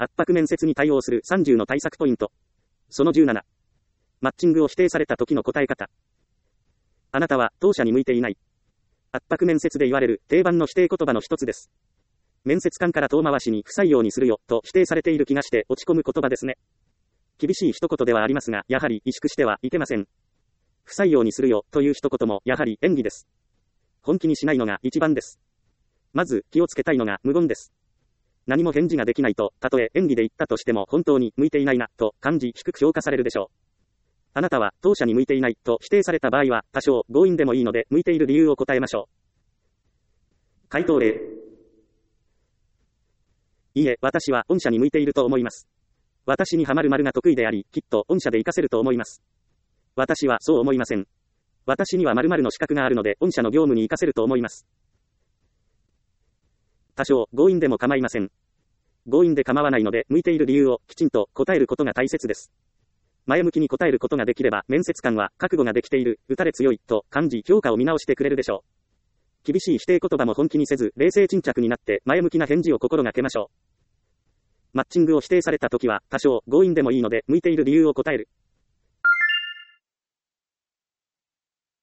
圧迫面接に対応する30の対策ポイント。その17。マッチングを否定された時の答え方。あなたは当社に向いていない。圧迫面接で言われる定番の否定言葉の一つです。面接官から遠回しに不採用にするよと否定されている気がして落ち込む言葉ですね。厳しい一言ではありますが、やはり萎縮してはいけません。不採用にするよという一言もやはり演技です。本気にしないのが一番です。まず気をつけたいのが無言です。何も返事ができないと、たとえ演技で言ったとしても本当に向いていないなと感じ低く評価されるでしょう。あなたは当社に向いていないと否定された場合は多少強引でもいいので向いている理由を答えましょう。回答例。いいえ、私は御社に向いていると思います。私には〇〇が得意であり、きっと御社で活かせると思います。私はそう思いません。私には〇〇の資格があるので御社の業務に活かせると思います。多少強引でも構いません。強引で構わないので向いている理由をきちんと答えることが大切です。前向きに答えることができれば面接官は覚悟ができている、打たれ強いと感じ評価を見直してくれるでしょう。厳しい否定言葉も本気にせず冷静沈着になって前向きな返事を心がけましょう。マッチングを否定されたときは多少強引でもいいので向いている理由を答える。